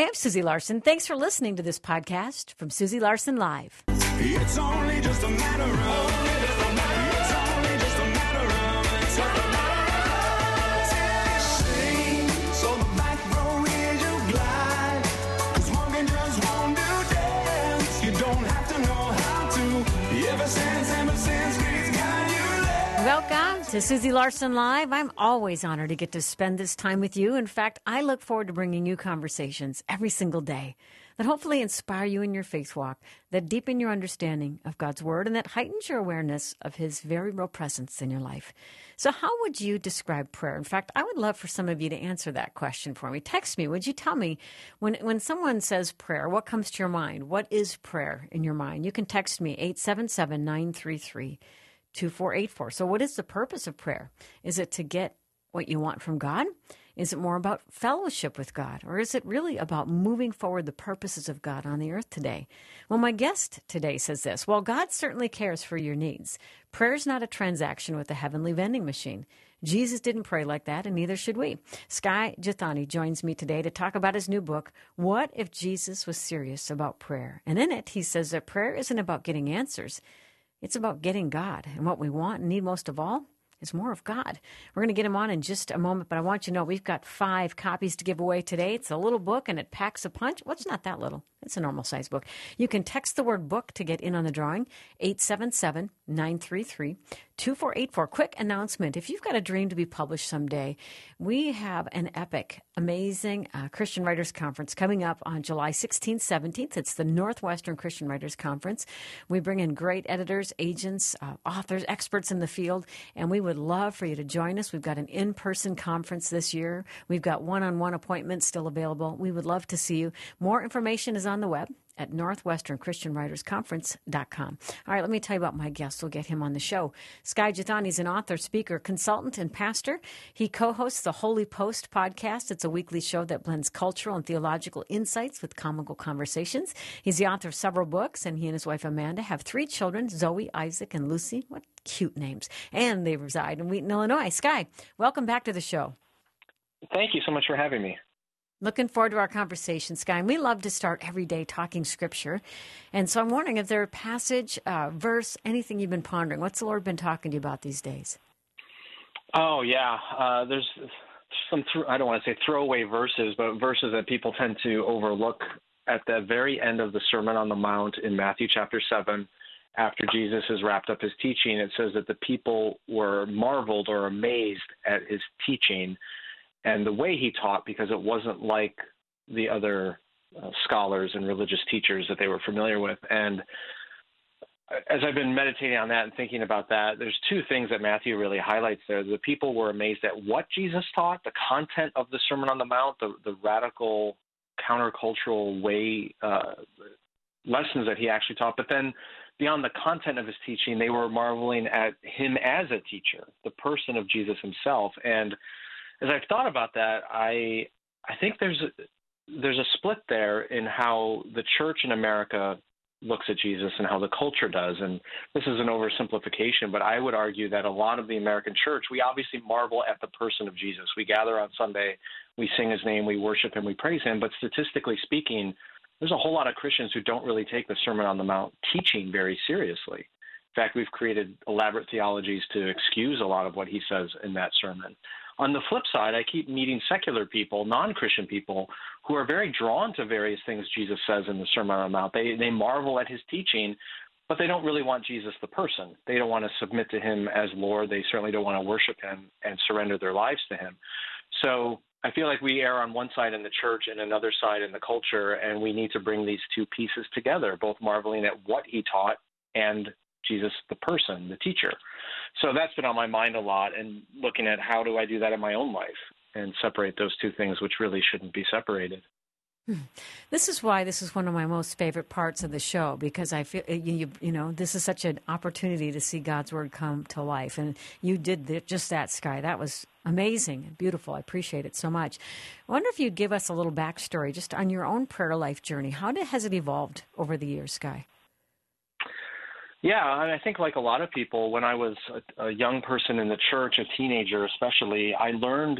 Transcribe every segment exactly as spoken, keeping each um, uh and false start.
Hi, I'm Susie Larson. Thanks for listening to this podcast from Susie Larson Live. It's only just a matter of, it's only just a matter of, it's only a matter of, sing, so the back row is you glide, 'cause walking just won't do dance, you don't have to know how to, ever since, ever since we've got you left. Welcome to Susie Larson Live. I'm always honored to get to spend this time with you. In fact, I look forward to bringing you conversations every single day that hopefully inspire you in your faith walk, that deepen your understanding of God's Word, and that heightens your awareness of His very real presence in your life. So how would you describe prayer? In fact, I would love for some of you to answer that question for me. Text me. Would you tell me, when, when someone says prayer, what comes to your mind? What is prayer in your mind? You can text me, eight seven seven, nine three three, two four eight four. So what is the purpose of prayer? Is it to get what you want from God? Is it more about fellowship with God? Or is it really about moving forward the purposes of God on the earth today? Well, my guest today says this: while God certainly cares for your needs, prayer is not a transaction with a heavenly vending machine. Jesus didn't pray like that, and neither should we. Skye Jethani joins me today to talk about his new book, What If Jesus Was Serious About Prayer? And in it, he says that prayer isn't about getting answers. It's about getting God. And what we want and need most of all is more of God. We're going to get him on in just a moment, but I want you to know we've got five copies to give away today. It's a little book, and it packs a punch. Well, it's not that little. It's a normal-sized book. You can text the word book to get in on the drawing, eight seven seven, nine three three, two four eight four. Quick announcement. If you've got a dream to be published someday, we have an epic, amazing uh, Christian Writers Conference coming up on July sixteenth, seventeenth. It's the Northwestern Christian Writers Conference. We bring in great editors, agents, uh, authors, experts in the field, and we would love for you to join us. We've got an in-person conference this year. We've got one-on-one appointments still available. We would love to see you. More information is on the web at northwestern christian writers conference dot com. All right, let me tell you about my guest. We'll get him on the show. Skye Jethani is an author, speaker, consultant, and pastor. He co-hosts the Holy Post podcast. It's a weekly show that blends cultural and theological insights with comical conversations. He's the author of several books, and he and his wife Amanda have three children, Zoe, Isaac, and Lucy. What cute names. And they reside in Wheaton, Illinois. Skye, welcome back to the show. Thank you so much for having me. Looking forward to our conversation, Skye. And we love to start every day talking Scripture. And so I'm wondering if there's a passage, uh, verse, anything you've been pondering. What's the Lord been talking to you about these days? Oh, yeah. Uh, there's some, th- I don't want to say throwaway verses, but verses that people tend to overlook at the very end of the Sermon on the Mount in Matthew chapter seven. After Jesus has wrapped up his teaching, it says that the people were marveled or amazed at his teaching and the way he taught, because it wasn't like the other uh, scholars and religious teachers that they were familiar with. And as I've been meditating on that and thinking about that, there's two things that Matthew really highlights there. The people were amazed at what Jesus taught, the content of the Sermon on the Mount, the, the radical countercultural way, uh, lessons that he actually taught. But then beyond the content of his teaching, they were marveling at him as a teacher, the person of Jesus himself. And as I've thought about that, I I think there's a, there's a split there in how the church in America looks at Jesus and how the culture does. And this is an oversimplification, but I would argue that a lot of the American church, we obviously marvel at the person of Jesus. We gather on Sunday, we sing his name, we worship him, we praise him. But statistically speaking, there's a whole lot of Christians who don't really take the Sermon on the Mount teaching very seriously. In fact, we've created elaborate theologies to excuse a lot of what he says in that sermon. On the flip side, I keep meeting secular people, non-Christian people, who are very drawn to various things Jesus says in the Sermon on the Mount. They, they marvel at his teaching, but they don't really want Jesus the person. They don't want to submit to him as Lord. They certainly don't want to worship him and surrender their lives to him. So I feel like we err on one side in the church and another side in the culture, and we need to bring these two pieces together, both marveling at what he taught and Jesus the person, the teacher. So that's been on my mind a lot, and looking at how do I do that in my own life and separate those two things, which really shouldn't be separated. This is why this is one of my most favorite parts of the show, because I feel, you, you, you know, this is such an opportunity to see God's Word come to life. And you did the, just that, Skye. That was amazing and beautiful. I appreciate it so much. I wonder if you'd give us a little backstory just on your own prayer life journey. How did, has it evolved over the years, Skye? Yeah, and I think like a lot of people, when I was a, a young person in the church, a teenager especially, I learned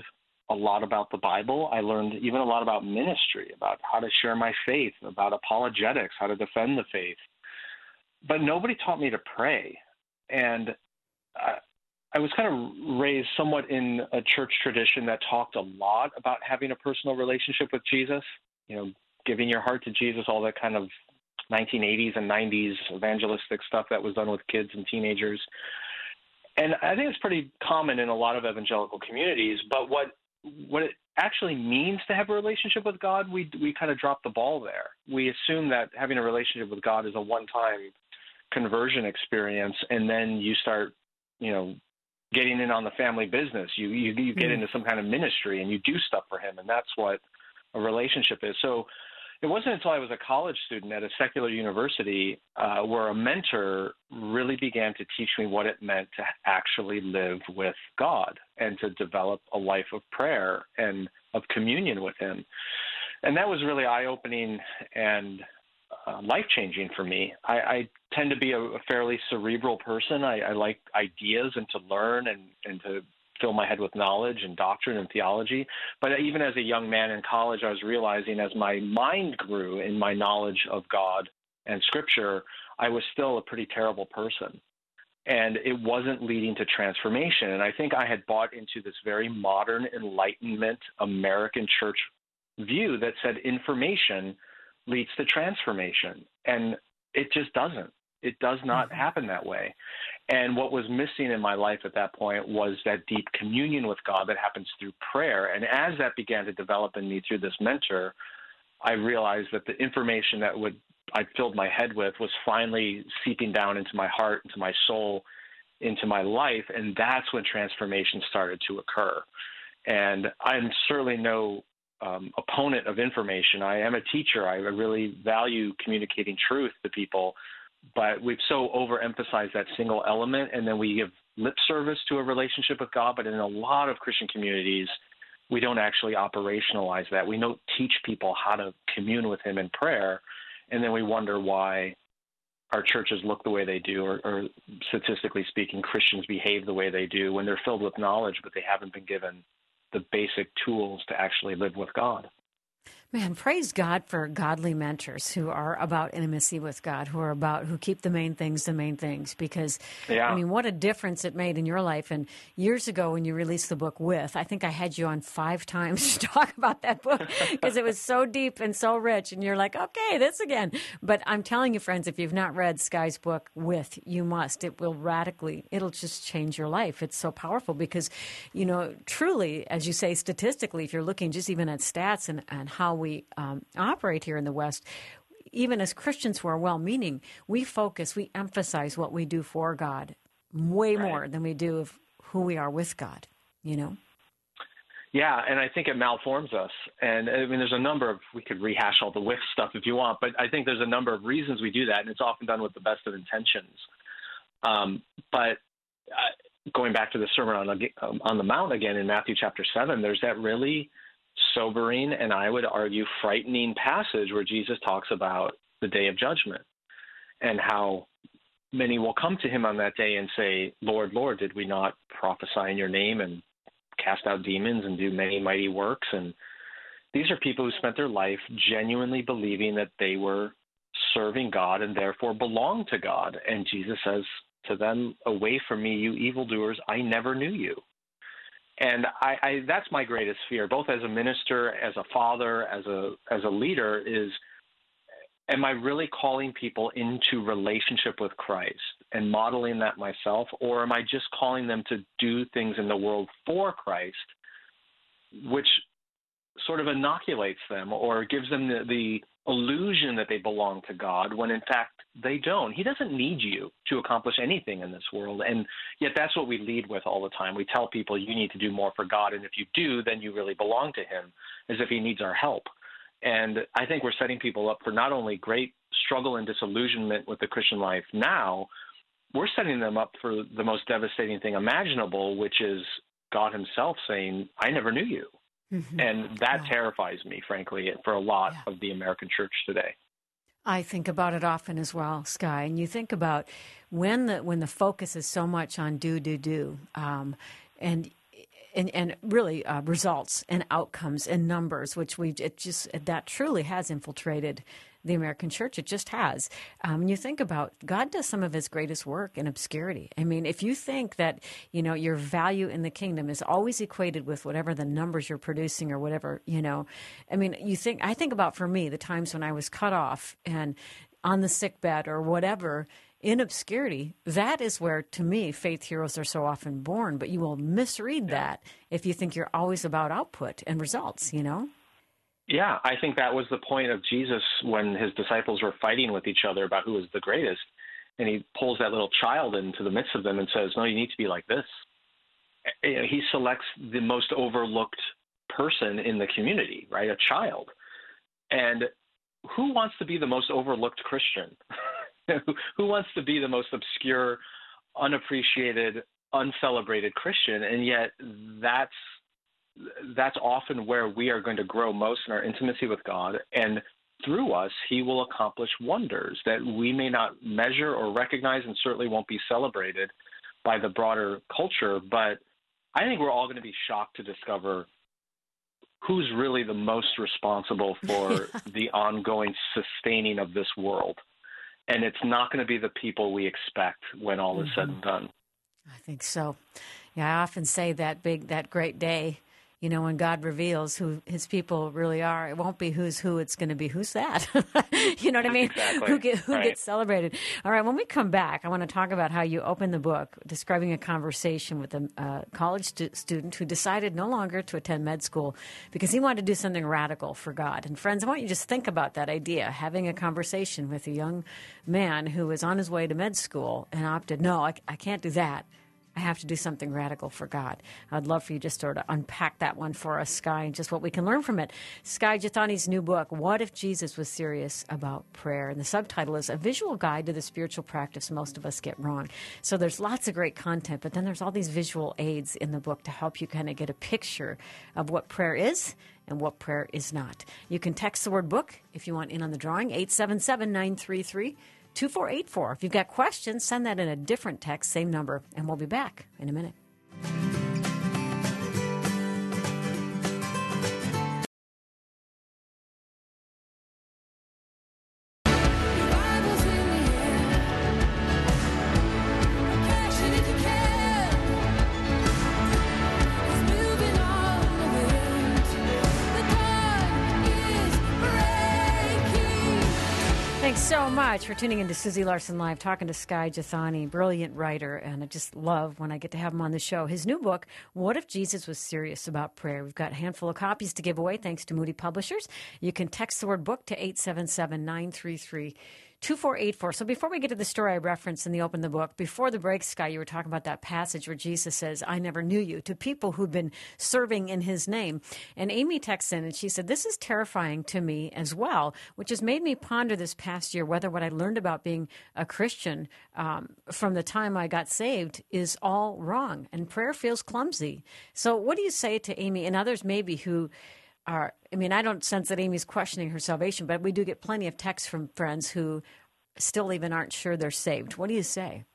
a lot about the Bible. I learned even a lot about ministry, about how to share my faith, about apologetics, how to defend the faith. But nobody taught me to pray. And I, I was kind of raised somewhat in a church tradition that talked a lot about having a personal relationship with Jesus, you know, giving your heart to Jesus, all that kind of nineteen eighties and nineties evangelistic stuff that was done with kids and teenagers. And I think it's pretty common in a lot of evangelical communities, but what what it actually means to have a relationship with God, we we kind of drop the ball there. We assume that having a relationship with God is a one-time conversion experience, and then you start, you know, getting in on the family business. You you, you get mm. into some kind of ministry, and you do stuff for Him, and that's what a relationship is. So it wasn't until I was a college student at a secular university uh, where a mentor really began to teach me what it meant to actually live with God and to develop a life of prayer and of communion with Him. And that was really eye-opening and uh, life-changing for me. I, I tend to be a, a fairly cerebral person. I, I like ideas and to learn and, and to fill my head with knowledge and doctrine and theology. But even as a young man in college, I was realizing as my mind grew in my knowledge of God and Scripture, I was still a pretty terrible person. And it wasn't leading to transformation. And I think I had bought into this very modern Enlightenment American church view that said information leads to transformation. And it just doesn't. It does not happen that way. And what was missing in my life at that point was that deep communion with God that happens through prayer. And as that began to develop in me through this mentor, I realized that the information that would I filled my head with was finally seeping down into my heart, into my soul, into my life. And that's when transformation started to occur. And I'm certainly no um, opponent of information. I am a teacher. I really value communicating truth to people. But we've so overemphasized that single element, and then we give lip service to a relationship with God. But in a lot of Christian communities, we don't actually operationalize that. We don't teach people how to commune with Him in prayer, and then we wonder why our churches look the way they do, or, or statistically speaking, Christians behave the way they do when they're filled with knowledge, but they haven't been given the basic tools to actually live with God. Man, praise God for godly mentors who are about intimacy with God, who are about, who keep the main things the main things. Because, yeah. I mean, what a difference it made in your life. And years ago when you released the book With, I think I had you on five times to talk about that book because it was so deep and so rich. And you're like, okay, this again. But I'm telling you, friends, if you've not read Skye's book With, you must. It will radically, it'll just change your life. It's so powerful because, you know, truly, as you say, statistically, if you're looking just even at stats and, and how we we um, operate here in the West, even as Christians who are well-meaning, we focus, we emphasize what we do for God way right. more than we do of who we are with God, you know? Yeah, and I think it malforms us. And I mean, there's a number of, we could rehash all the With stuff if you want, but I think there's a number of reasons we do that, and it's often done with the best of intentions. Um, but uh, going back to the Sermon on the, on the Mount again in Matthew chapter seven, there's that really sobering and I would argue frightening passage where Jesus talks about the day of judgment and how many will come to Him on that day and say, Lord, Lord, did we not prophesy in your name and cast out demons and do many mighty works? And these are people who spent their life genuinely believing that they were serving God and therefore belonged to God. And Jesus says to them, away from me, you evildoers, I never knew you. And I, I, that's my greatest fear, both as a minister, as a father, as a as a leader, is am I really calling people into relationship with Christ and modeling that myself, or am I just calling them to do things in the world for Christ, which sort of inoculates them or gives them the, the illusion that they belong to God when in fact they don't. He doesn't need you to accomplish anything in this world. And yet that's what we lead with all the time. We tell people you need to do more for God. And if you do, then you really belong to Him, as if He needs our help. And I think we're setting people up for not only great struggle and disillusionment with the Christian life now, we're setting them up for the most devastating thing imaginable, which is God Himself saying, I never knew you. Mm-hmm. And that wow. terrifies me, frankly, for a lot yeah. of the American church today. I think about it often as well, Skye. And you think about when the when the focus is so much on do, do, do, um, and and, and really uh, results and outcomes and numbers, which we it just that truly has infiltrated the American church. It just has. Um, when you think about God does some of his greatest work in obscurity. I mean, if you think that, you know, your value in the kingdom is always equated with whatever the numbers you're producing or whatever, you know, I mean, you think, I think about for me, the times when I was cut off and on the sick bed or whatever in obscurity, that is where, to me, faith heroes are so often born. But you will misread that if you think you're always about output and results, you know? Yeah, I think that was the point of Jesus when his disciples were fighting with each other about who was the greatest. And he pulls that little child into the midst of them and says, no, you need to be like this. He selects the most overlooked person in the community, right? A child. And who wants to be the most overlooked Christian? Who wants to be the most obscure, unappreciated, uncelebrated Christian? And yet that's that's often where we are going to grow most in our intimacy with God. And through us, he will accomplish wonders that we may not measure or recognize and certainly won't be celebrated by the broader culture. But I think we're all going to be shocked to discover who's really the most responsible for the ongoing sustaining of this world. And it's not going to be the people we expect when all is mm-hmm. said and done. I think so. Yeah, I often say that big, that great day, you know, when God reveals who his people really are, it won't be who's who, it's going to be who's that. You know what I mean? Exactly. Who, get, who right. gets celebrated. All right, when we come back, I want to talk about how you open the book describing a conversation with a uh, college stu- student who decided no longer to attend med school because he wanted to do something radical for God. And friends, I want you to just think about that idea, having a conversation with a young man who was on his way to med school and opted, no, I, I can't do that. I have to do something radical for God. I'd love for you just sort of unpack that one for us, Sky, and just what we can learn from it. Sky Jethani's new book, What If Jesus Was Serious About Prayer? And the subtitle is A Visual Guide to the Spiritual Practice Most of Us Get Wrong. So there's lots of great content, but then there's all these visual aids in the book to help you kind of get a picture of what prayer is and what prayer is not. You can text the word book if you want in on the drawing, eight seven seven, nine three three, two four eight four. If you've got questions, send that in a different text, same number, and we'll be back in a minute. Thanks so much for tuning in to Susie Larson Live, talking to Sky Jethani, brilliant writer, and I just love when I get to have him on the show. His new book, What If Jesus Was Serious About Prayer? We've got a handful of copies to give away thanks to Moody Publishers. You can text the word book to eight seven seven, nine three three, two four eight four. So before we get to the story I referenced in the Open the Book, before the break, Sky, you were talking about that passage where Jesus says, I never knew you, to people who've been serving in his name. And Amy texts in and she said, this is terrifying to me as well, which has made me ponder this past year whether what I learned about being a Christian um, from the time I got saved is all wrong. And prayer feels clumsy. So what do you say to Amy and others maybe who are, I mean, I don't sense that Amy's questioning her salvation, but we do get plenty of texts from friends who still even aren't sure they're saved. What do you say?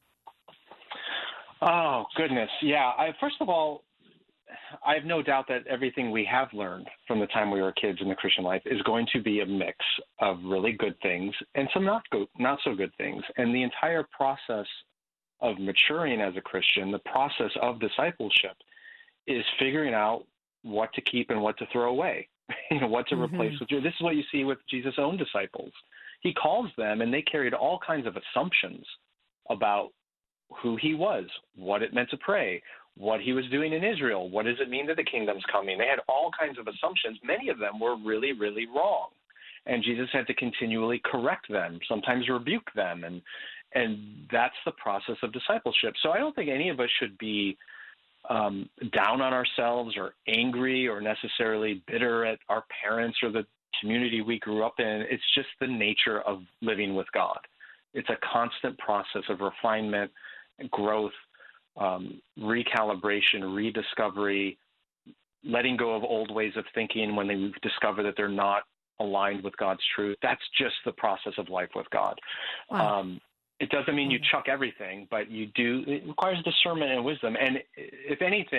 Oh, goodness. Yeah. I, first of all, I have no doubt that everything we have learned from the time we were kids in the Christian life is going to be a mix of really good things and some not go, not so good things. And the entire process of maturing as a Christian, the process of discipleship, is figuring out what to keep and what to throw away, you know, what to mm-hmm. replace with. This is what you see with Jesus' own disciples. He calls them, and they carried all kinds of assumptions about who he was, what it meant to pray, what he was doing in Israel, what does it mean that the kingdom's coming. They had all kinds of assumptions. Many of them were really, really wrong. And Jesus had to continually correct them, sometimes rebuke them. And, and that's the process of discipleship. So I don't think any of us should be um, down on ourselves or angry or necessarily bitter at our parents or the community we grew up in. It's just the nature of living with God. It's a constant process of refinement, growth, um, recalibration, rediscovery, letting go of old ways of thinking when they discover that they're not aligned with God's truth. That's just the process of life with God. Wow. Um, it doesn't mean you chuck everything, but you do. It requires discernment and wisdom. And if anything,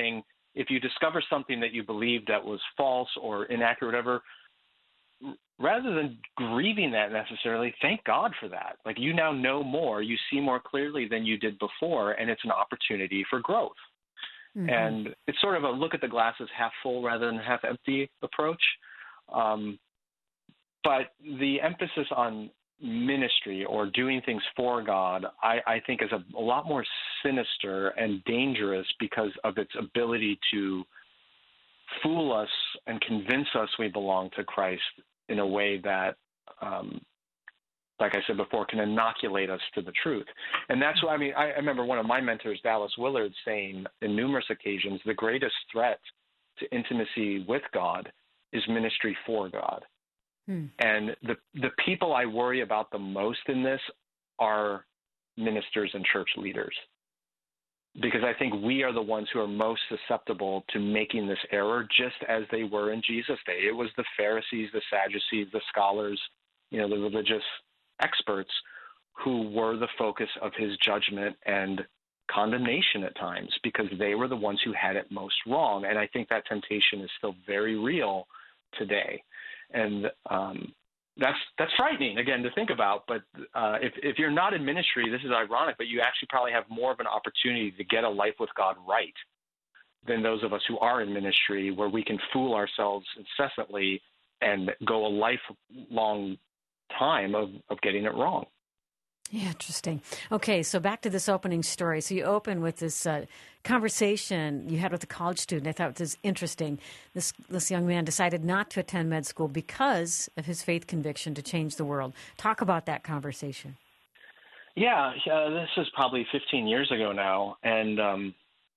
if you discover something that you believed that was false or inaccurate, whatever, rather than grieving that necessarily, thank God for that. Like, you now know more, you see more clearly than you did before, and it's an opportunity for growth. Mm-hmm. And it's sort of a look at the glass as half full rather than half empty approach. Um, but the emphasis on ministry or doing things for God, I, I think is a, a lot more sinister and dangerous because of its ability to fool us and convince us we belong to Christ in a way that, um, like I said before, can inoculate us to the truth. And that's why, I mean, I, I remember one of my mentors, Dallas Willard, saying in numerous occasions, the greatest threat to intimacy with God is ministry for God. Hmm. And the the people I worry about the most in this are ministers and church leaders, because I think we are the ones who are most susceptible to making this error, just as they were in Jesus' day. It was the Pharisees, the Sadducees, the scholars, you know, the religious experts who were the focus of his judgment and condemnation at times, because they were the ones who had it most wrong. And I think that temptation is still very real today. And um, that's that's frightening, again, to think about. But uh, if, if you're not in ministry, this is ironic, but you actually probably have more of an opportunity to get a life with God right than those of us who are in ministry, where we can fool ourselves incessantly and go a lifelong time of, of getting it wrong. Yeah, interesting. Okay, so back to this opening story. So you open with this uh, conversation you had with a college student. I thought it was interesting. This this young man decided not to attend med school because of his faith conviction to change the world. Talk about that conversation. Yeah, uh, this is probably fifteen years ago now, and um,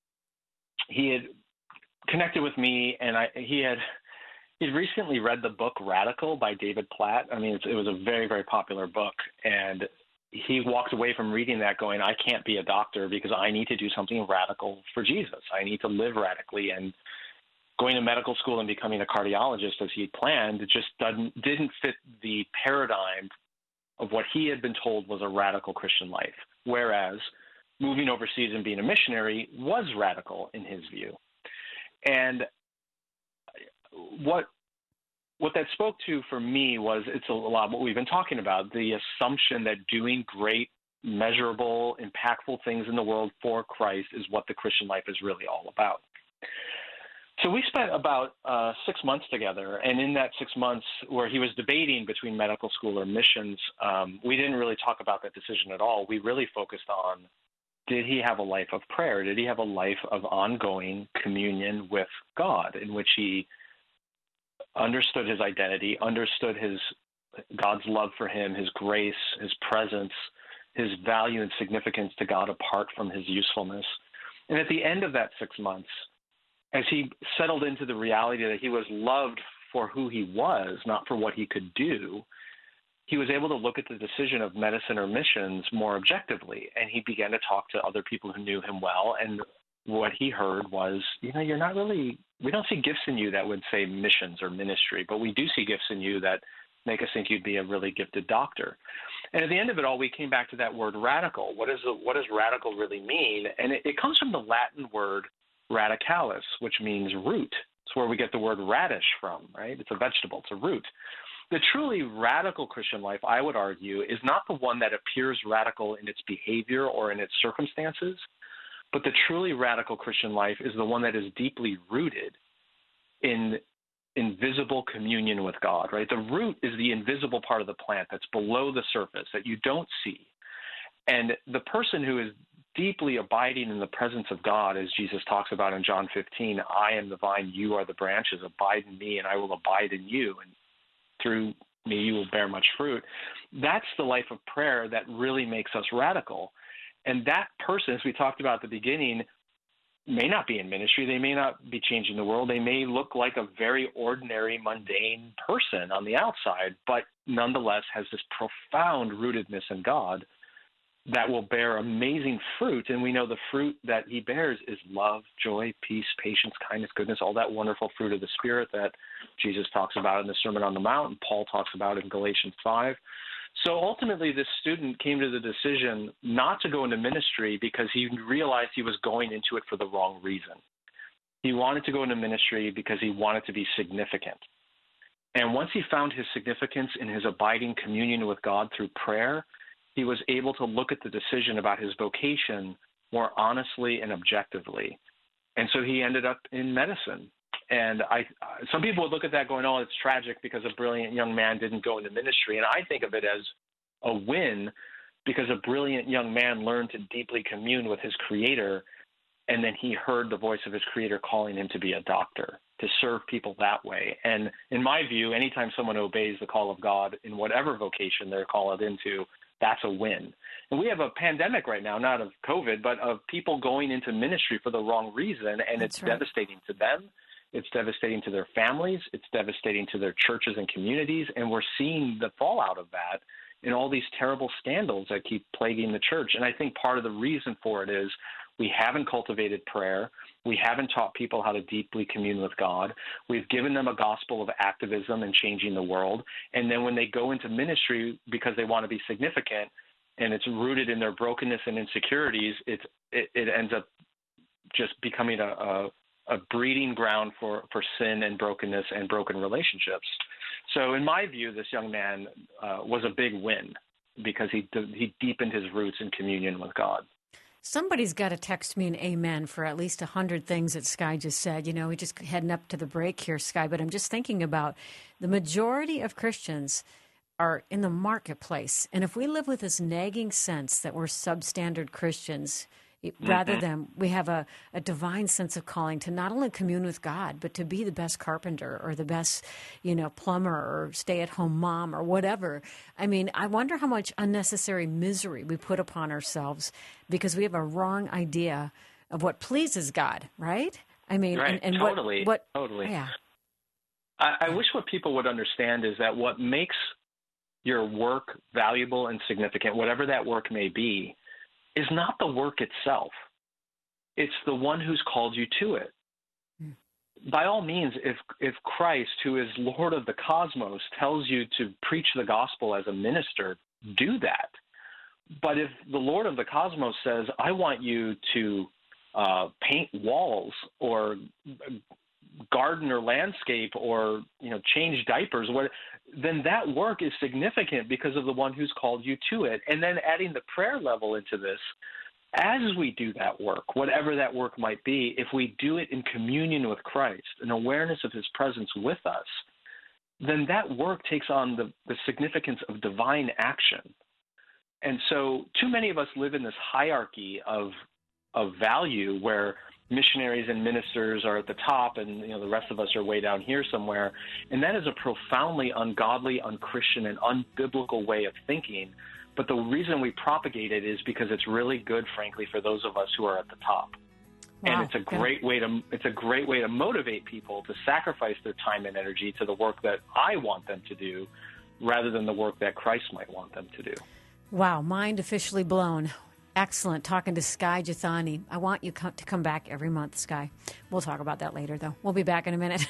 he had connected with me, and I he had he'd recently read the book Radical by David Platt. I mean, it's, it was a very, very popular book, and he walked away from reading that going, I can't be a doctor because I need to do something radical for Jesus. I need to live radically. And going to medical school and becoming a cardiologist as he planned, it just doesn't, didn't fit the paradigm of what he had been told was a radical Christian life. Whereas moving overseas and being a missionary was radical in his view. And what What that spoke to for me was, it's a lot of what we've been talking about, the assumption that doing great, measurable, impactful things in the world for Christ is what the Christian life is really all about. So we spent about uh, six months together, and in that six months where he was debating between medical school or missions, um, we didn't really talk about that decision at all. We really focused on, did he have a life of prayer? Did he have a life of ongoing communion with God, in which he understood his identity, understood his God's love for him, his grace, his presence, his value and significance to God apart from his usefulness. And at the end of that six months, as he settled into the reality that he was loved for who he was, not for what he could do, he was able to look at the decision of medicine or missions more objectively. And he began to talk to other people who knew him well. And what he heard was, you know, you're not really, we don't see gifts in you that would say missions or ministry, but we do see gifts in you that make us think you'd be a really gifted doctor. And at the end of it all, we came back to that word radical. What, is the, what does radical really mean? And it, it comes from the Latin word radicalis, which means root. It's where we get the word radish from, right? It's a vegetable, it's a root. The truly radical Christian life, I would argue, is not the one that appears radical in its behavior or in its circumstances, but the truly radical Christian life is the one that is deeply rooted in invisible communion with God, right? The root is the invisible part of the plant that's below the surface that you don't see. And the person who is deeply abiding in the presence of God, as Jesus talks about in John fifteen, I am the vine, you are the branches, abide in me and I will abide in you. And through me, you will bear much fruit. That's the life of prayer that really makes us radical. And that person, as we talked about at the beginning, may not be in ministry. They may not be changing the world. They may look like a very ordinary, mundane person on the outside, but nonetheless has this profound rootedness in God that will bear amazing fruit. And we know the fruit that he bears is love, joy, peace, patience, kindness, goodness, all that wonderful fruit of the Spirit that Jesus talks about in the Sermon on the Mount and Paul talks about in Galatians five. So ultimately, this student came to the decision not to go into ministry because he realized he was going into it for the wrong reason. He wanted to go into ministry because he wanted to be significant. And once he found his significance in his abiding communion with God through prayer, he was able to look at the decision about his vocation more honestly and objectively. And so he ended up in medicine. And I, some people would look at that going, oh, it's tragic because a brilliant young man didn't go into ministry. And I think of it as a win because a brilliant young man learned to deeply commune with his Creator, and then he heard the voice of his Creator calling him to be a doctor, to serve people that way. And in my view, anytime someone obeys the call of God in whatever vocation they're called into, that's a win. And we have a pandemic right now, not of COVID, but of people going into ministry for the wrong reason, and That's it's right. devastating to them. It's devastating to their families. It's devastating to their churches and communities, and we're seeing the fallout of that in all these terrible scandals that keep plaguing the church. And I think part of the reason for it is we haven't cultivated prayer. We haven't taught people how to deeply commune with God. We've given them a gospel of activism and changing the world. And then when they go into ministry because they want to be significant and it's rooted in their brokenness and insecurities, it's, it, it ends up just becoming a, a, a breeding ground for, for sin and brokenness and broken relationships. So in my view, this young man uh, was a big win because he he deepened his roots in communion with God. Somebody's got to text me an amen for at least a hundred things that Sky just said. You know, we just heading up to the break here, Sky, but I'm just thinking about the majority of Christians are in the marketplace. And if we live with this nagging sense that we're substandard Christians, it, mm-hmm. rather than we have a, a divine sense of calling to not only commune with God, but to be the best carpenter or the best, you know, plumber or stay-at-home mom or whatever. I mean, I wonder how much unnecessary misery we put upon ourselves because we have a wrong idea of what pleases God, right? I mean, right. and, and totally, what, what, totally. Yeah. I, I wish what people would understand is that what makes your work valuable and significant, whatever that work may be, is not the work itself. It's the one who's called you to it. Mm. By all means, if if Christ, who is Lord of the cosmos, tells you to preach the gospel as a minister, do that. But if the Lord of the cosmos says, I want you to uh, paint walls or garden or landscape or, you know, change diapers, what, then that work is significant because of the one who's called you to it. And then adding the prayer level into this, as we do that work, whatever that work might be, if we do it in communion with Christ, an awareness of his presence with us, then that work takes on the, the significance of divine action. And so too many of us live in this hierarchy of of value where missionaries and ministers are at the top and, you know, the rest of us are way down here somewhere. And that is a profoundly ungodly, unchristian, and unbiblical way of thinking. But the reason we propagate it is because it's really good, frankly, for those of us who are at the top. Wow. And it's a great yeah. way to it's a great way to motivate people to sacrifice their time and energy to the work that I want them to do rather than the work that Christ might want them to do. Wow, mind officially blown. Excellent. Talking to Sky Jethani. I want you co- to come back every month, Sky. We'll talk about that later, though. We'll be back in a minute.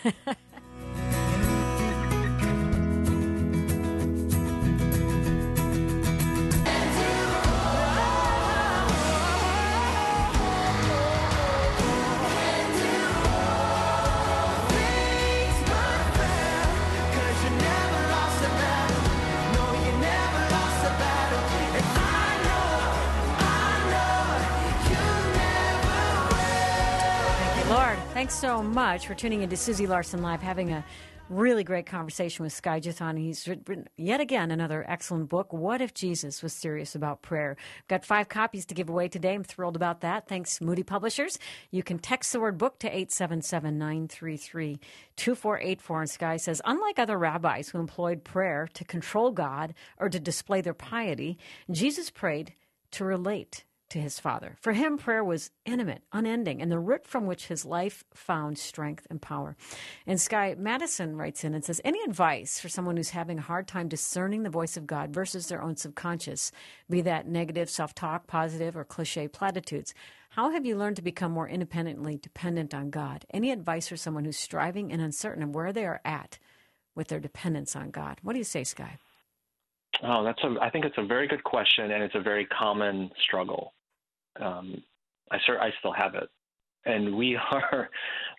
Thanks so much for tuning into Susie Larson Live, having a really great conversation with Sky Jethani. He's written, yet again, another excellent book, What If Jesus Was Serious About Prayer? Got five copies to give away today. I'm thrilled about that. Thanks, Moody Publishers. You can text the word book to eight seven seven, nine three three, two four eight four. And Sky says, unlike other rabbis who employed prayer to control God or to display their piety, Jesus prayed to relate to his Father. For him, prayer was intimate, unending, and the root from which his life found strength and power. And Sky Madison writes in and says, any advice for someone who's having a hard time discerning the voice of God versus their own subconscious, be that negative self-talk, positive, or cliche platitudes? How have you learned to become more independently dependent on God? Any advice for someone who's striving and uncertain of where they are at with their dependence on God? What do you say, Sky? Oh, that's a, I think it's a very good question, and it's a very common struggle. Um, I, I still have it. And we are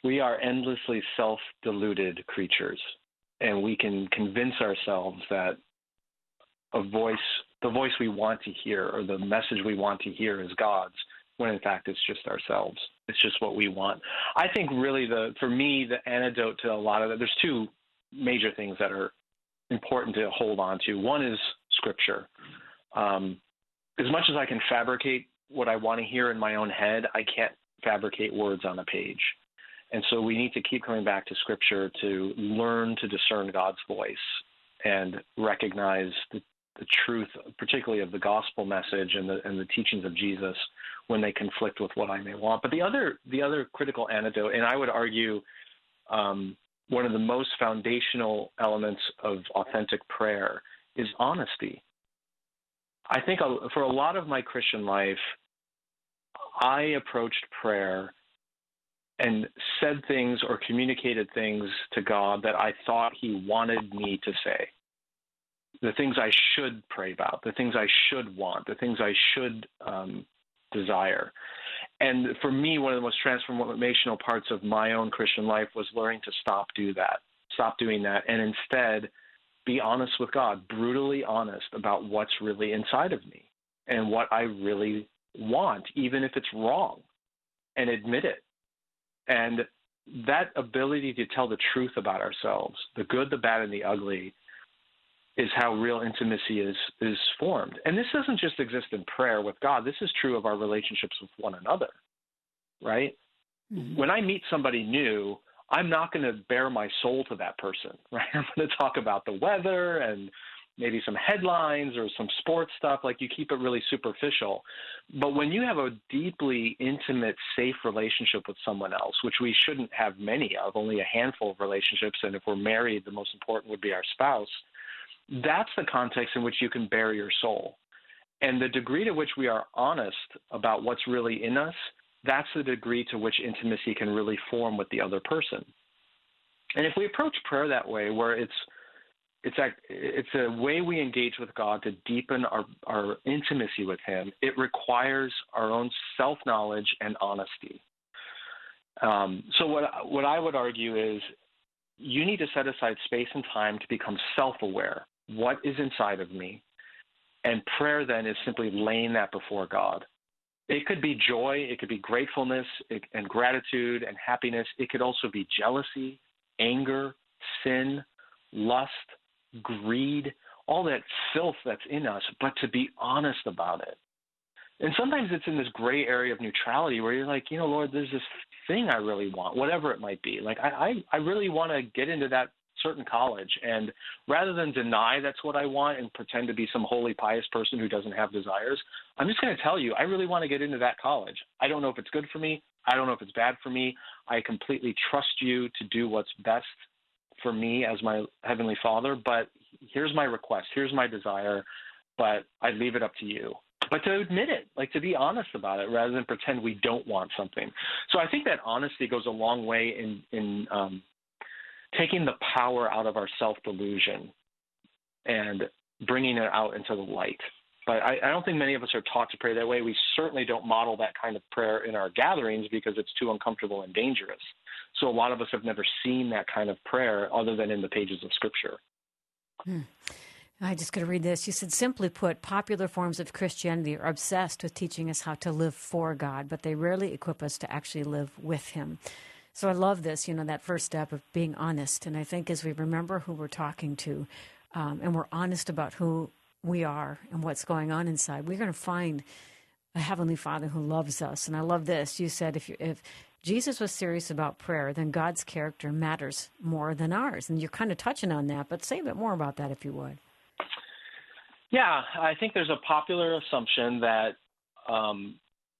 We are endlessly self-deluded creatures, and we can convince ourselves that a voice, the voice we want to hear or the message we want to hear is God's, when in fact it's just ourselves. It's just what we want. I think really the, for me, the antidote to a lot of that, there's two major things that are important to hold on to. One is Scripture. Um, as much as I can fabricate what I want to hear in my own head, I can't fabricate words on a page. And so we need to keep coming back to Scripture to learn to discern God's voice and recognize the, the truth, particularly of the gospel message and the, and the teachings of Jesus when they conflict with what I may want. But the other, the other critical antidote, and I would argue um, one of the most foundational elements of authentic prayer, is honesty. I think for a lot of my Christian life, I approached prayer and said things or communicated things to God that I thought he wanted me to say. The things I should pray about, the things I should want, the things I should um, desire. And for me, one of the most transformational parts of my own Christian life was learning to stop do that, stop doing that, and instead be honest with God, brutally honest about what's really inside of me and what I really want, even if it's wrong, and admit it. And that ability to tell the truth about ourselves, the good, the bad, and the ugly, is how real intimacy is is formed. And this doesn't just exist in prayer with God. This is true of our relationships with one another, right? Mm-hmm. When I meet somebody new, I'm not going to bare my soul to that person, right? I'm going to talk about the weather and maybe some headlines or some sports stuff. Like, you keep it really superficial. But when you have a deeply intimate, safe relationship with someone else, which we shouldn't have many of, only a handful of relationships, and if we're married, the most important would be our spouse, that's the context in which you can bare your soul. And the degree to which we are honest about what's really in us, that's the degree to which intimacy can really form with the other person. And if we approach prayer that way, where it's it's a, it's a way we engage with God to deepen our, our intimacy with him, it requires our own self-knowledge and honesty. Um, so what what I would argue is you need to set aside space and time to become self-aware. What is inside of me? And prayer then is simply laying that before God. It could be joy, it could be gratefulness and gratitude and happiness. It could also be jealousy, anger, sin, lust, greed, all that filth that's in us, but to be honest about it. And sometimes it's in this gray area of neutrality where you're like, you know, Lord, there's this thing I really want, whatever it might be. Like, I, I, I really want to get into that certain college. And rather than deny that's what I want and pretend to be some holy, pious person who doesn't have desires, I'm just going to tell you, I really want to get into that college. I don't know if it's good for me. I don't know if it's bad for me. I completely trust you to do what's best for me as my Heavenly Father, but here's my request. Here's my desire, but I leave it up to you. But to admit it, like to be honest about it rather than pretend we don't want something. So I think that honesty goes a long way in, in um, taking the power out of our self-delusion and bringing it out into the light. But I, I don't think many of us are taught to pray that way. We certainly don't model that kind of prayer in our gatherings because it's too uncomfortable and dangerous. So a lot of us have never seen that kind of prayer other than in the pages of Scripture. Hmm. I just got to read this. You said, simply put, popular forms of Christianity are obsessed with teaching us how to live for God, but they rarely equip us to actually live with him. So I love this, you know, that first step of being honest. And I think as we remember who we're talking to um, and we're honest about who we are and what's going on inside, we're going to find a Heavenly Father who loves us. And I love this. You said if you, if Jesus was serious about prayer, then God's character matters more than ours. And you're kind of touching on that, but say a bit more about that if you would. Yeah, I think there's a popular assumption that um,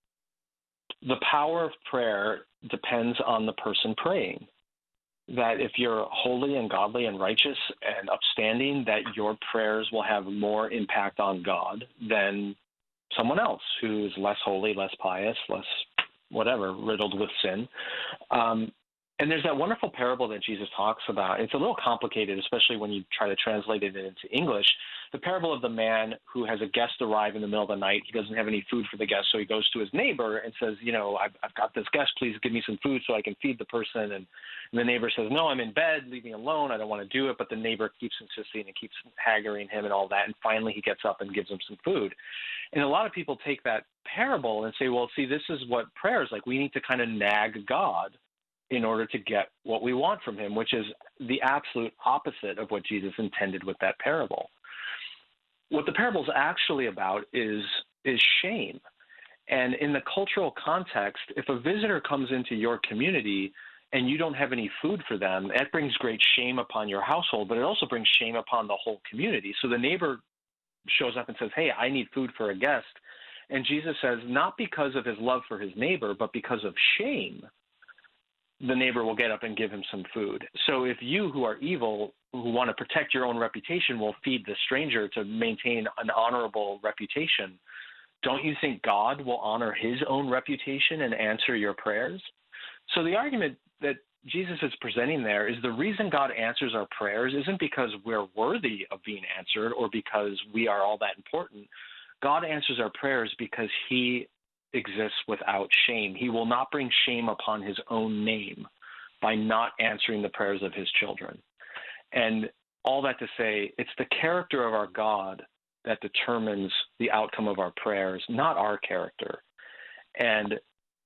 the power of prayer depends on the person praying. That if you're holy and godly and righteous and upstanding, that your prayers will have more impact on God than someone else who's less holy, less pious, less whatever, riddled with sin. Um, And there's that wonderful parable that Jesus talks about. It's a little complicated, especially when you try to translate it into English. The parable of the man who has a guest arrive in the middle of the night. He doesn't have any food for the guest, so he goes to his neighbor and says, you know, I've, I've got this guest. Please give me some food so I can feed the person. And, and the neighbor says, no, I'm in bed. Leave me alone. I don't want to do it. But the neighbor keeps insisting and keeps haggling him and all that. And finally he gets up and gives him some food. And a lot of people take that parable and say, well, see, this is what prayer is like. We need to kind of nag God in order to get what we want from him, which is the absolute opposite of what Jesus intended with that parable. What the parable is actually about is is shame. And in the cultural context, if a visitor comes into your community and you don't have any food for them, that brings great shame upon your household, but it also brings shame upon the whole community. So the neighbor shows up and says, hey, I need food for a guest. And Jesus says, not because of his love for his neighbor, but because of shame, the neighbor will get up and give him some food. So if you who are evil, who want to protect your own reputation, will feed the stranger to maintain an honorable reputation, don't you think God will honor his own reputation and answer your prayers? So the argument that Jesus is presenting there is the reason God answers our prayers isn't because we're worthy of being answered or because we are all that important. God answers our prayers because he exists without shame. He will not bring shame upon his own name by not answering the prayers of his children. And all that to say, it's the character of our God that determines the outcome of our prayers, not our character. And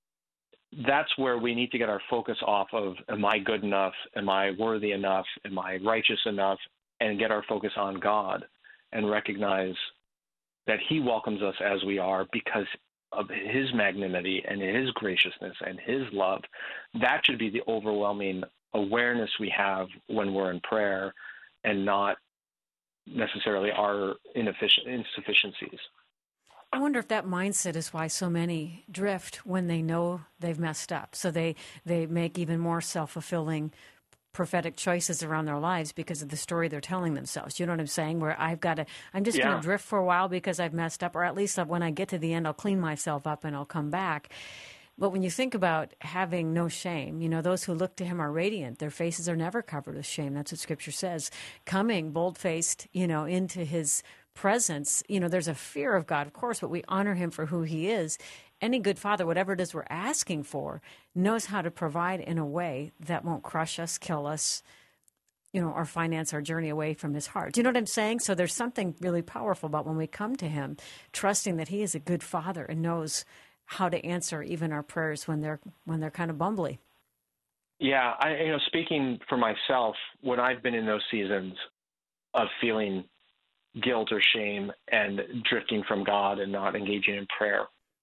that's where we need to get our focus off of, am I good enough? Am I worthy enough? Am I righteous enough? And get our focus on God and recognize that he welcomes us as we are because of his magnanimity and his graciousness and his love. That should be the overwhelming awareness we have when we're in prayer, and not necessarily our inefficient insufficiencies. I wonder if that mindset is why so many drift when they know they've messed up. So they, they make even more self-fulfilling prophetic choices around their lives because of the story they're telling themselves. You know what I'm saying? Where I've got to, I'm just Yeah. going to drift for a while because I've messed up, or at least when I get to the end, I'll clean myself up and I'll come back. But when you think about having no shame, you know, those who look to him are radiant. Their faces are never covered with shame. That's what Scripture says. Coming bold-faced, you know, into his presence, you know, there's a fear of God, of course, but we honor him for who he is. Any good father, whatever it is we're asking for, knows how to provide in a way that won't crush us, kill us, you know, or finance our journey away from his heart. Do you know what I'm saying? So there's something really powerful about when we come to him, trusting that he is a good father and knows how to answer even our prayers when they're when they're kind of bumbly. Yeah, I, you know, speaking for myself, when I've been in those seasons of feeling guilt or shame and drifting from God and not engaging in prayer,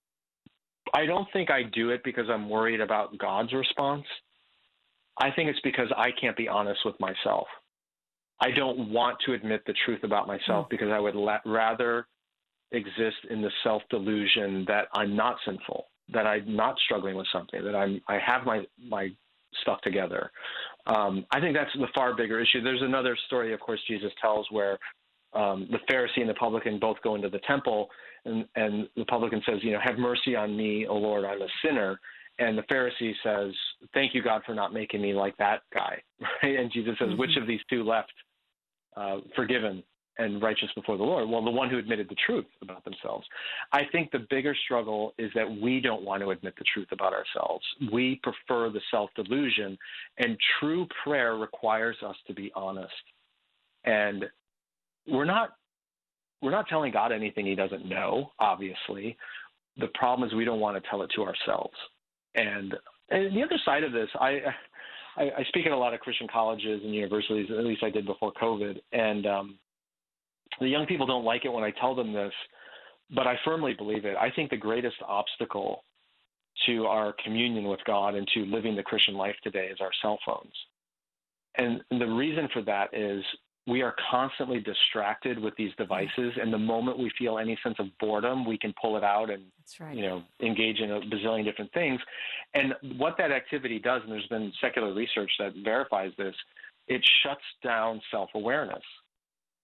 I don't think I do it because I'm worried about God's response. I think it's because I can't be honest with myself. I don't want to admit the truth about myself mm. because I would la- rather exist in the self-delusion that I'm not sinful, that I'm not struggling with something, that I'm I have my my stuff together. Um, I think that's the far bigger issue. There's another story, of course, Jesus tells where um, the Pharisee and the publican both go into the temple, and, and the publican says, you know, have mercy on me, O Lord, I'm a sinner. And the Pharisee says, thank you, God, for not making me like that guy. Right? And Jesus says, mm-hmm. which of these two left uh, forgiven and righteous before the Lord? Well, the one who admitted the truth about themselves. I think the bigger struggle is that we don't want to admit the truth about ourselves. We prefer the self-delusion, and true prayer requires us to be honest. And we're not we're not telling God anything he doesn't know, obviously. The problem is we don't want to tell it to ourselves. And, and the other side of this, I, I I speak at a lot of Christian colleges and universities, at least I did before COVID, and um, the young people don't like it when I tell them this, but I firmly believe it. I think the greatest obstacle to our communion with God and to living the Christian life today is our cell phones. And the reason for that is we are constantly distracted with these devices, and the moment we feel any sense of boredom, we can pull it out and That's right. you know, engage in a bazillion different things. And what that activity does, and there's been secular research that verifies this, it shuts down self-awareness.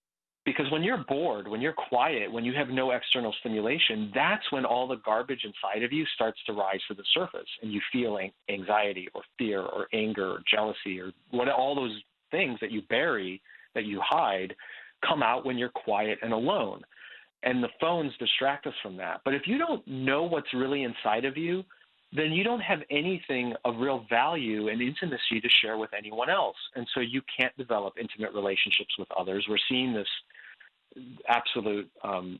Because when you're bored, when you're quiet, when you have no external stimulation, that's when all the garbage inside of you starts to rise to the surface, and you feel anxiety or fear or anger or jealousy or what all those things that you bury, that you hide, come out when you're quiet and alone. And the phones distract us from that. But if you don't know what's really inside of you, then you don't have anything of real value and intimacy to share with anyone else. And so you can't develop intimate relationships with others. We're seeing this absolute um,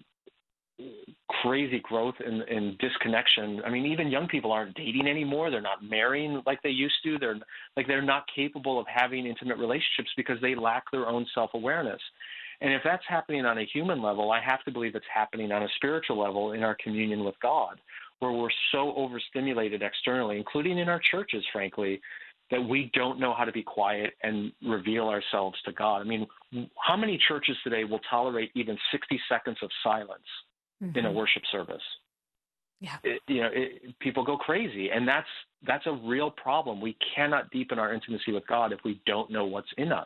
crazy growth in, in disconnection. I mean, even young people aren't dating anymore. They're not marrying like they used to. They're like they're not capable of having intimate relationships because they lack their own self-awareness. And if that's happening on a human level, I have to believe it's happening on a spiritual level in our communion with God, where we're so overstimulated externally, including in our churches, frankly, that we don't know how to be quiet and reveal ourselves to God. I mean, how many churches today will tolerate even sixty seconds of silence mm-hmm. in a worship service? Yeah, it, you know, it, people go crazy, and that's that's a real problem. We cannot deepen our intimacy with God if we don't know what's in us.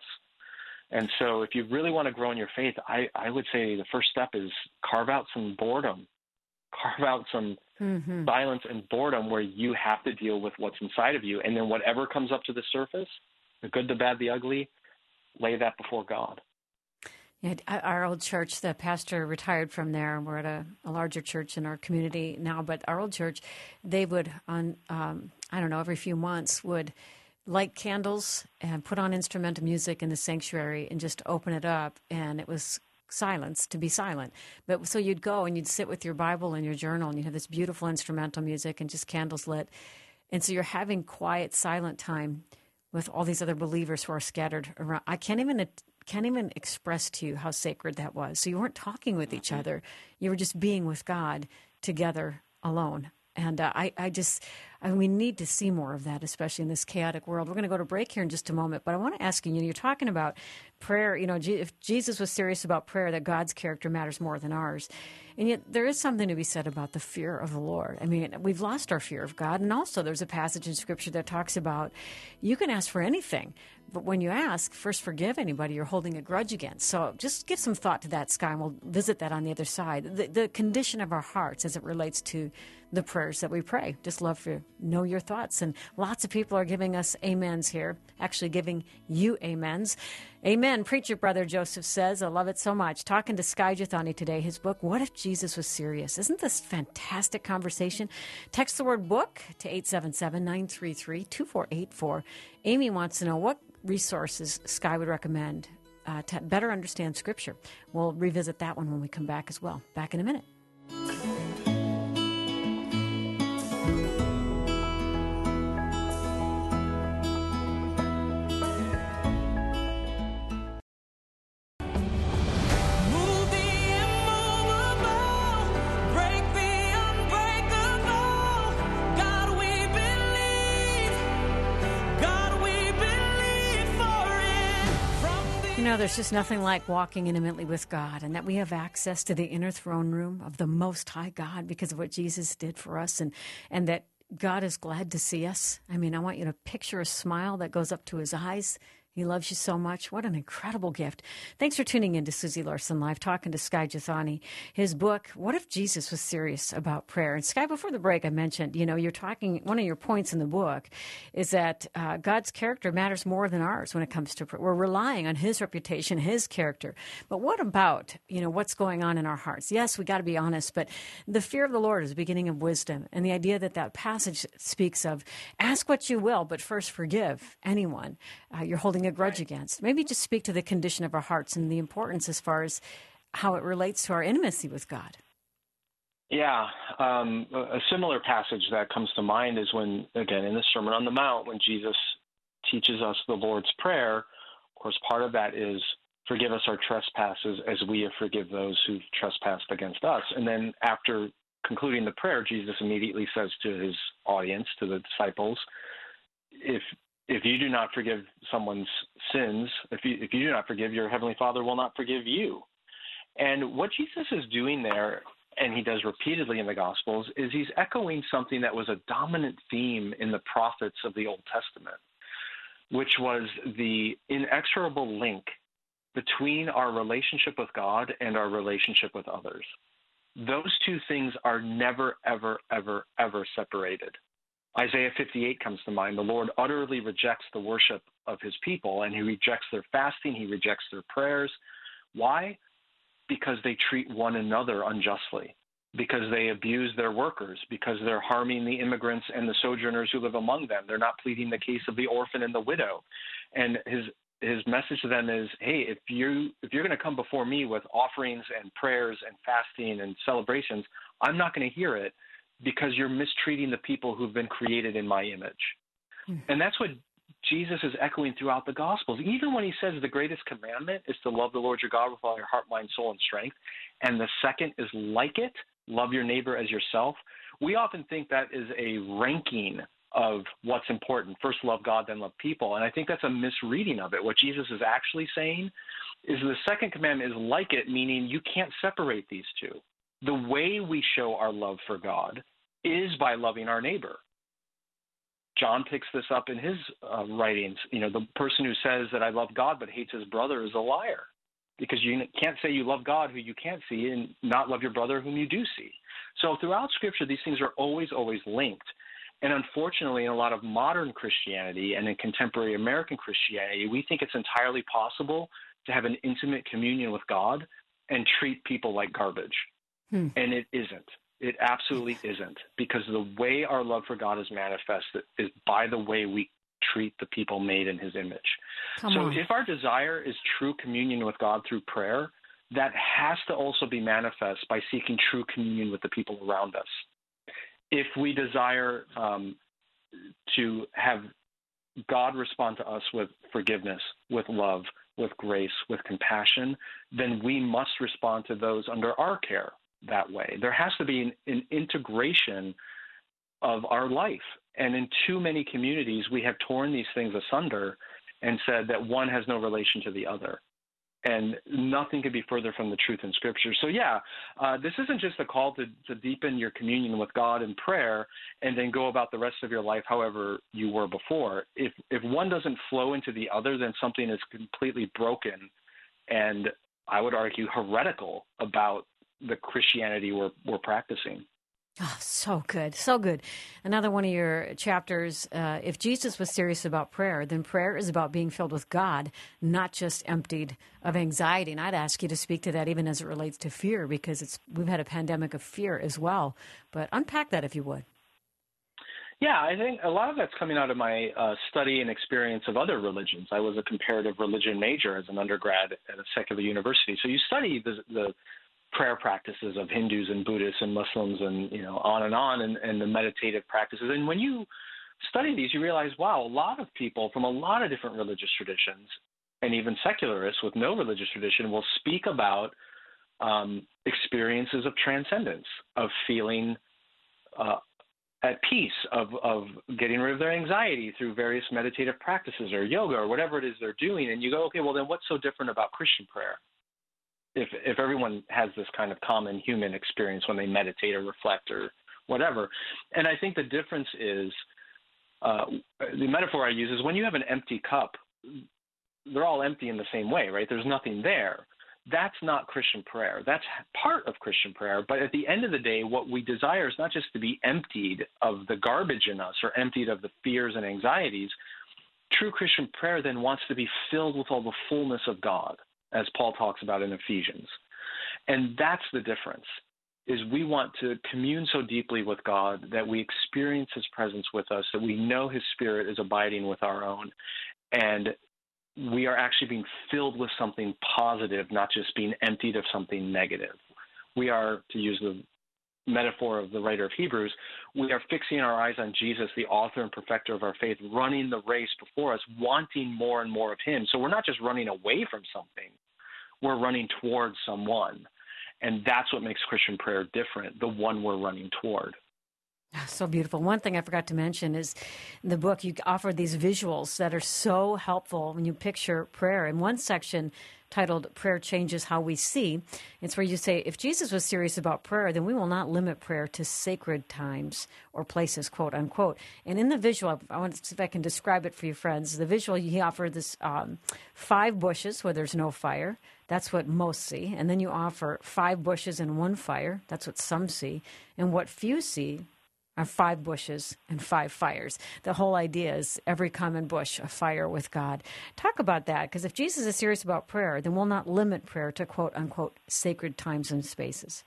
And so, if you really want to grow in your faith, I, I would say the first step is carve out some boredom. Carve out some mm-hmm. silence and boredom where you have to deal with what's inside of you. And then whatever comes up to the surface, the good, the bad, the ugly, lay that before God. Yeah, our old church, the pastor retired from there, and we're at a, a larger church in our community now. But our old church, they would, on um, I don't know, every few months would light candles and put on instrumental music in the sanctuary and just open it up. And it was silence, to be silent. But so you'd go and you'd sit with your Bible and your journal, and you have this beautiful instrumental music and just candles lit. And so you're having quiet, silent time with all these other believers who are scattered around. I can't even can't even express to you how sacred that was. So you weren't talking with each other. You were just being with God together alone. And uh, I, I just, I mean, we need to see more of that, especially in this chaotic world. We're going to go to break here in just a moment, but I want to ask you, you know, you're talking about prayer, you know, if Jesus was serious about prayer, that God's character matters more than ours. And yet there is something to be said about the fear of the Lord. I mean, we've lost our fear of God. And also there's a passage in Scripture that talks about you can ask for anything, but when you ask, first forgive anybody you're holding a grudge against. So just give some thought to that, Sky, and we'll visit that on the other side. The, the condition of our hearts as it relates to the prayers that we pray. Just love to know your thoughts. And lots of people are giving us amens here, actually giving you amens. Amen. Preacher Brother Joseph says, I love it so much. Talking to Sky Jethani today, his book, What If Jesus Was Serious? Isn't this fantastic conversation? Text the word book to eight seven seven, nine three three, two four eight four. Amy wants to know what resources Sky would recommend uh, to better understand Scripture. We'll revisit that one when we come back as well. Back in a minute. You know, there's just nothing like walking intimately with God, and that we have access to the inner throne room of the Most High God because of what Jesus did for us, and, and that God is glad to see us. I mean, I want you to picture a smile that goes up to his eyes. He loves you so much. What an incredible gift. Thanks for tuning in to Susie Larson Live, talking to Sky Jethani. His book, What If Jesus Was Serious About Prayer? And Sky, before the break, I mentioned, you know, you're talking, one of your points in the book is that uh, God's character matters more than ours when it comes to prayer. We're relying on his reputation, his character. But what about, you know, what's going on in our hearts? Yes, we got to be honest, but the fear of the Lord is the beginning of wisdom. And the idea that that passage speaks of, ask what you will, but first forgive anyone uh, you're holding a grudge against. Maybe just speak to the condition of our hearts and the importance as far as how it relates to our intimacy with God. Yeah, um, a similar passage that comes to mind is when, again, in the Sermon on the Mount, when Jesus teaches us the Lord's Prayer. Of course, part of that is forgive us our trespasses as we have forgive those who've trespassed against us. And then after concluding the prayer, Jesus immediately says to his audience, to the disciples, if If you do not forgive someone's sins, if you, if you do not forgive, your Heavenly Father will not forgive you. And what Jesus is doing there, and he does repeatedly in the Gospels, is he's echoing something that was a dominant theme in the prophets of the Old Testament, which was the inexorable link between our relationship with God and our relationship with others. Those two things are never, ever, ever, ever separated. Isaiah fifty-eight comes to mind. The Lord utterly rejects the worship of his people, and he rejects their fasting. He rejects their prayers. Why? Because they treat one another unjustly, because they abuse their workers, because they're harming the immigrants and the sojourners who live among them. They're not pleading the case of the orphan and the widow. And his his message to them is, hey, if you if you're going to come before me with offerings and prayers and fasting and celebrations, I'm not going to hear it, because you're mistreating the people who've been created in my image. Mm-hmm. And that's what Jesus is echoing throughout the Gospels. Even when he says the greatest commandment is to love the Lord your God with all your heart, mind, soul, and strength, and the second is like it, love your neighbor as yourself, we often think that is a ranking of what's important. First love God, then love people. And I think that's a misreading of it. What Jesus is actually saying is the second commandment is like it, meaning you can't separate these two. The way we show our love for God is by loving our neighbor. John picks this up in his uh, writings. You know, the person who says that I love God but hates his brother is a liar, because you can't say you love God who you can't see and not love your brother whom you do see. So throughout Scripture, these things are always, always linked. And unfortunately, in a lot of modern Christianity and in contemporary American Christianity, we think it's entirely possible to have an intimate communion with God and treat people like garbage. Hmm. And it isn't. It absolutely isn't, because the way our love for God is manifested is by the way we treat the people made in his image. Come so on. If our desire is true communion with God through prayer, that has to also be manifest by seeking true communion with the people around us. If we desire um, to have God respond to us with forgiveness, with love, with grace, with compassion, then we must respond to those under our care that way. There has to be an, an integration of our life. And in too many communities, we have torn these things asunder and said that one has no relation to the other. And nothing could be further from the truth in Scripture. So, yeah, uh, this isn't just a call to, to deepen your communion with God in prayer and then go about the rest of your life however you were before. If if one doesn't flow into the other, then something is completely broken and, I would argue, heretical about the Christianity we're, we're practicing. Oh, so good. So good. Another one of your chapters, uh, if Jesus was serious about prayer, then prayer is about being filled with God, not just emptied of anxiety. And I'd ask you to speak to that even as it relates to fear, because it's we've had a pandemic of fear as well. But unpack that if you would. Yeah, I think a lot of that's coming out of my uh, study and experience of other religions. I was a comparative religion major as an undergrad at a secular university. So you study the, the prayer practices of Hindus and Buddhists and Muslims and, you know, on and on, and, and the meditative practices. And when you study these, you realize, wow, a lot of people from a lot of different religious traditions, and even secularists with no religious tradition, will speak about um, experiences of transcendence, of feeling uh, at peace, of, of getting rid of their anxiety through various meditative practices or yoga or whatever it is they're doing. And you go, okay, well, then what's so different about Christian prayer? If if everyone has this kind of common human experience when they meditate or reflect or whatever. And I think the difference is, uh, the metaphor I use is when you have an empty cup, they're all empty in the same way, right? There's nothing there. That's not Christian prayer. That's part of Christian prayer. But at the end of the day, what we desire is not just to be emptied of the garbage in us or emptied of the fears and anxieties. True Christian prayer then wants to be filled with all the fullness of God, as Paul talks about in Ephesians. And that's the difference, is we want to commune so deeply with God that we experience his presence with us, that we know his Spirit is abiding with our own, and we are actually being filled with something positive, not just being emptied of something negative. We are, to use the metaphor of the writer of Hebrews, we are fixing our eyes on Jesus, the author and perfecter of our faith, running the race before us, wanting more and more of him. So we're not just running away from something, we're running towards someone. And that's what makes Christian prayer different, the one we're running toward. So beautiful. One thing I forgot to mention is in the book, you offer these visuals that are so helpful when you picture prayer. In one section titled Prayer Changes How We See, it's where you say, if Jesus was serious about prayer, then we will not limit prayer to sacred times or places, quote unquote. And in the visual, I want to see if I can describe it for you, friends. The visual, he offered this um, five bushes where there's no fire. That's what most see. And then you offer five bushes and one fire. That's what some see. And what few see are five bushes and five fires. The whole idea is every common bush, a fire with God. Talk about that, because if Jesus is serious about prayer, then we'll not limit prayer to quote-unquote sacred times and spaces.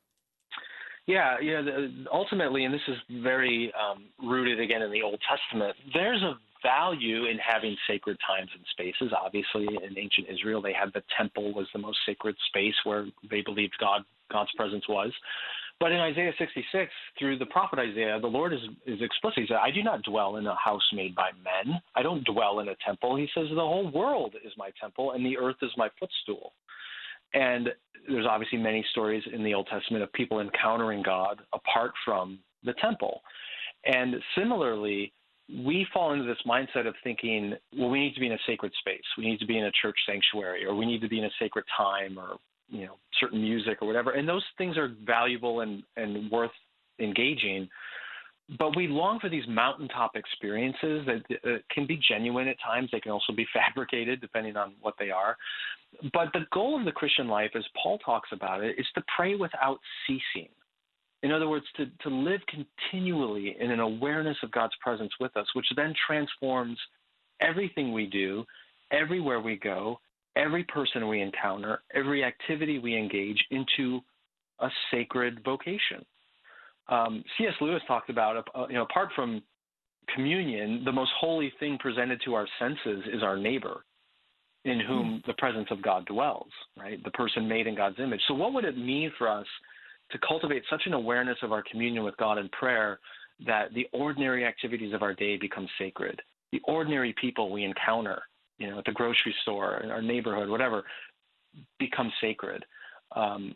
Yeah, you know, the, ultimately, and this is very um, rooted again in the Old Testament, there's a value in having sacred times and spaces. Obviously, in ancient Israel, they had the temple was the most sacred space where they believed God God's presence was. But in Isaiah sixty-six, through the prophet Isaiah, the Lord is, is explicit. He said, I do not dwell in a house made by men. I don't dwell in a temple. He says, the whole world is my temple, and the earth is my footstool. And there's obviously many stories in the Old Testament of people encountering God apart from the temple. And similarly, we fall into this mindset of thinking, well, we need to be in a sacred space. We need to be in a church sanctuary, or we need to be in a sacred time, or you know, certain music or whatever. And those things are valuable and, and worth engaging. But we long for these mountaintop experiences that uh, can be genuine at times. They can also be fabricated depending on what they are. But the goal of the Christian life, as Paul talks about it, is to pray without ceasing. In other words, to, to live continually in an awareness of God's presence with us, which then transforms everything we do, everywhere we go, every person we encounter, every activity we engage into a sacred vocation. Um, C S Lewis talked about, uh, you know, apart from communion, the most holy thing presented to our senses is our neighbor, in whom the presence of God dwells, right? The person made in God's image. So what would it mean for us to cultivate such an awareness of our communion with God in prayer that the ordinary activities of our day become sacred? The ordinary people we encounter, you know, at the grocery store, in our neighborhood, whatever, become sacred. Um,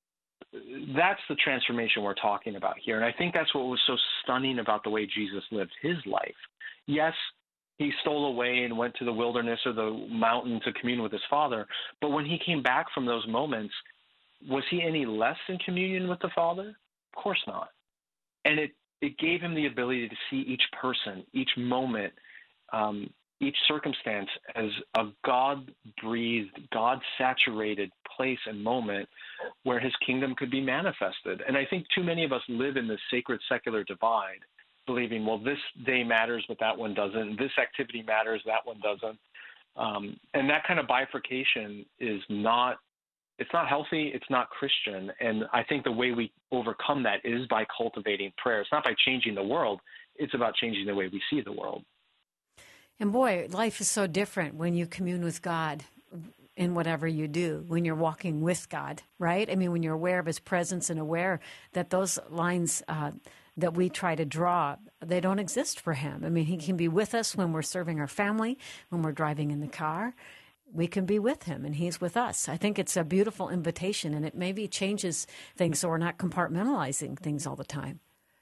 that's the transformation we're talking about here. And I think that's what was so stunning about the way Jesus lived his life. Yes, he stole away and went to the wilderness or the mountain to commune with his Father. But when he came back from those moments, was he any less in communion with the Father? Of course not. And it, it gave him the ability to see each person, each moment, um, each circumstance as a God-breathed, God-saturated place and moment where his kingdom could be manifested. And I think too many of us live in this sacred secular divide, believing, well, this day matters, but that one doesn't. This activity matters, that one doesn't. Um, and that kind of bifurcation is not, it's not healthy, it's not Christian. And I think the way we overcome that is by cultivating prayer. It's not by changing the world, it's about changing the way we see the world. And boy, life is so different when you commune with God in whatever you do, when you're walking with God, right? I mean, when you're aware of his presence and aware that those lines uh, that we try to draw, they don't exist for him. I mean, he can be with us when we're serving our family, when we're driving in the car. We can be with him, and he's with us. I think it's a beautiful invitation, and it maybe changes things so we're not compartmentalizing things all the time.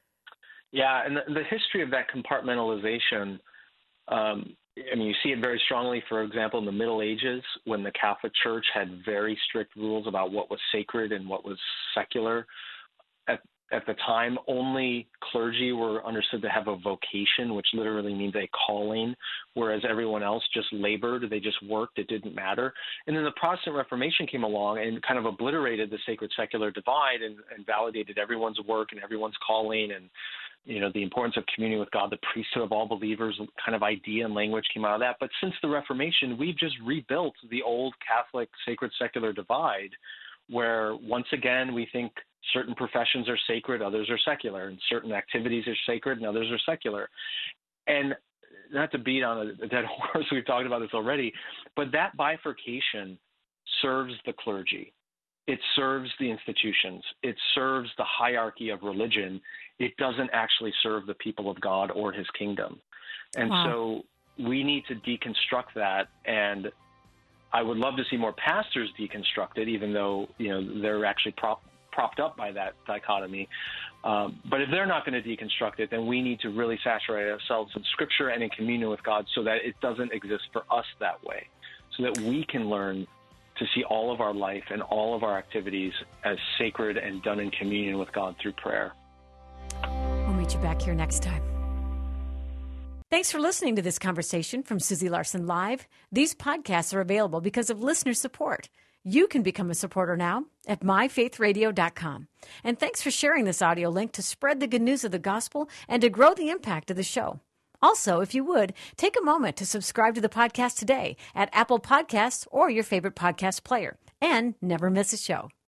Yeah, and the, the history of that compartmentalization, um, I mean, you see it very strongly, for example, in the Middle Ages, when the Catholic Church had very strict rules about what was sacred and what was secular. At, at the time, only clergy were understood to have a vocation, which literally means a calling, whereas everyone else just labored, they just worked, it didn't matter. And then the Protestant Reformation came along and kind of obliterated the sacred-secular divide and, and validated everyone's work and everyone's calling, and you know, the importance of communion with God, the priesthood of all believers kind of idea and language came out of that. But since the Reformation, we've just rebuilt the old Catholic sacred secular divide, where once again we think certain professions are sacred, others are secular, and certain activities are sacred and others are secular. And not to beat on a dead horse, we've talked about this already, but that bifurcation serves the clergy. It serves the institutions. It serves the hierarchy of religion. It doesn't actually serve the people of God or his kingdom. And wow. So we need to deconstruct that. And I would love to see more pastors deconstruct it, even though, you know, they're actually prop, propped up by that dichotomy. Um, but if they're not going to deconstruct it, then we need to really saturate ourselves in Scripture and in communion with God so that it doesn't exist for us that way, so that we can learn to see all of our life and all of our activities as sacred and done in communion with God through prayer. We'll meet you back here next time. Thanks for listening to this conversation from Susie Larson Live. These podcasts are available because of listener support. You can become a supporter now at my faith radio dot com. And thanks for sharing this audio link to spread the good news of the gospel and to grow the impact of the show. Also, if you would, take a moment to subscribe to the podcast today at Apple Podcasts or your favorite podcast player, and never miss a show.